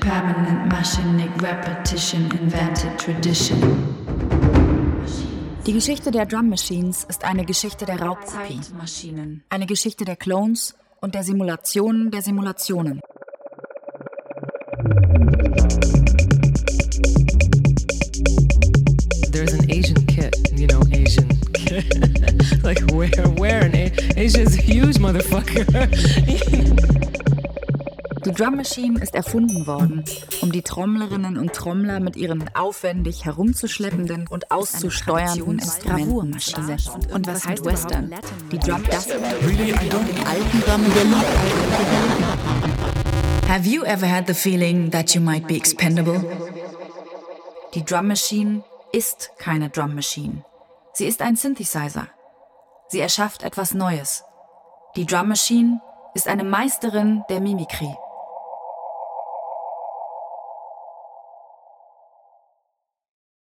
Permanent machinic repetition, invented tradition. Die Geschichte der Drum Machines ist eine Geschichte der Raubkopie. Eine Geschichte der Clones und der Simulationen der Simulationen. There's an Asian kid, Asian kid. Like where an Asia's a huge motherfucker. Die Drum Machine ist erfunden worden, um die Trommlerinnen und Trommler mit ihren aufwendig herumzuschleppenden und auszusteuernden Instrumenten zu ersetzen. Und was heißt Western? Die Drum das Really, I don't. Alten Drum Have you ever had the feeling that you might be expendable? Die Drum Machine ist keine Drum Machine. Sie ist ein Synthesizer. Sie erschafft etwas Neues. Die Drum Machine ist eine Meisterin der Mimikrie.